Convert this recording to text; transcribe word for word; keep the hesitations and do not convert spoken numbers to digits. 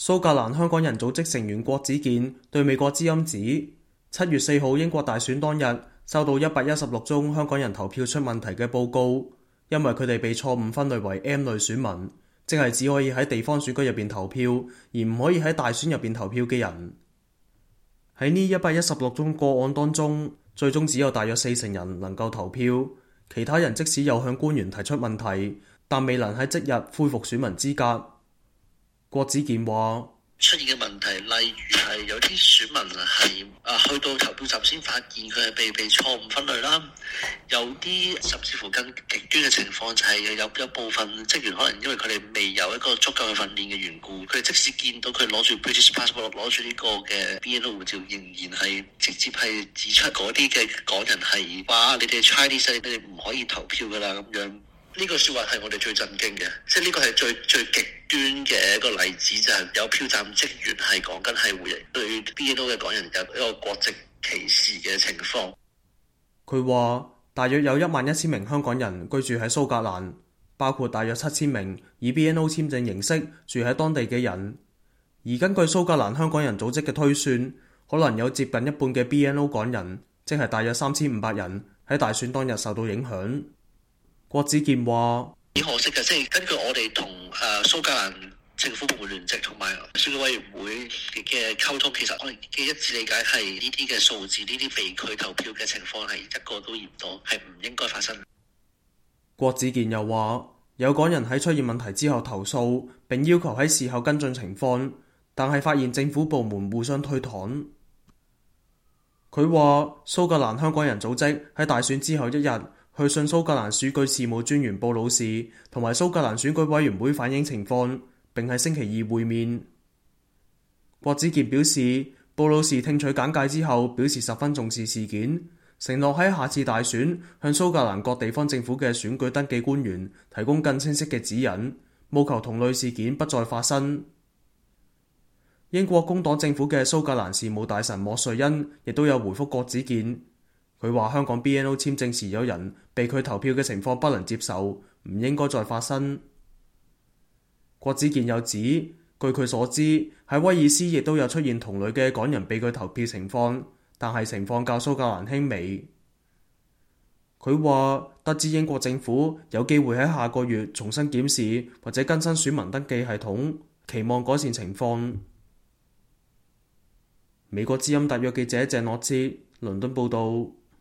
蘇格蘭香港人組織成員郭子健對美國之音指，七月四號英國大選當日收到一百一十六宗香港人投票出問題嘅報告，因為佢哋被錯誤分類為 M 類選民，即係只可以喺地方選舉入邊投票，而唔可以喺大選入邊投票嘅人。喺呢一百一十六宗個案當中，最終只有大約四成人能夠投票，其他人即使有向官員提出問題，但未能喺即日恢復選民資格。郭子健話： 出現嘅問題，例如係有啲選民係啊去到投票站先發現佢係被被錯誤分類啦，有啲甚至乎更極端嘅情況就係有有部分職員可能因為佢哋未有一個足夠嘅訓練嘅緣故，佢哋即使見到佢攞住 British Passport 攞住呢個嘅 B N O 護照，仍然係直接係指出嗰啲嘅港人係話你哋 Chinese 你哋唔可以投票噶啦咁樣。呢個説話係我哋最震驚嘅，即係呢個係最最極端嘅一個例子，就係、是、有票站職員係講緊係會對 B N O 嘅港人有一個國籍歧視嘅情況。 佢話大約有一萬一千名香港人居住喺蘇格蘭，包括大約七千名以 B N O 簽證形式住喺當地嘅人。而根據蘇格蘭香港人組織嘅推算，可能有接近一半嘅 B N O 港人，即係大約三千五百人喺大選當日受到影響。郭子健話： 幾可惜嘅，即係根據我哋同誒蘇格蘭政府部門聯席同埋選舉委員會嘅溝通，其實我哋嘅一致理解係呢啲嘅數字，呢啲被拒投票嘅情況係一個都嫌多，係唔應該發生。 郭子健又話：有港人喺出現問題之後投訴，並要求喺事後跟進情況，但係發現政府部門互相推搪。佢話蘇格蘭香港人組織喺大選之後一日，去信蘇格蘭選舉事務專員布魯士同埋蘇格蘭選舉委員會反映情況，並喺星期二會面。郭子健表示，布魯士聽取簡介之後表示十分重視事件，承諾喺下次大選向蘇格蘭各地方政府嘅選舉登記官員提供更清晰嘅指引，務求同類事件不再發生。英國工黨政府嘅蘇格蘭事務大臣莫瑞恩亦都有回覆郭子健。佢話香港 B N O 簽證持有人被拒投票嘅情況不能接受，唔應該再發生。郭子健又指，據佢所知，喺威爾斯亦都有出現同類嘅港人被拒投票情況，但係情況較蘇格蘭輕微。佢話得知英國政府有機會喺下個月重新檢視或者更新選民登記系統，期望改善情況。美國之音特約記者鄭諾之倫敦報道。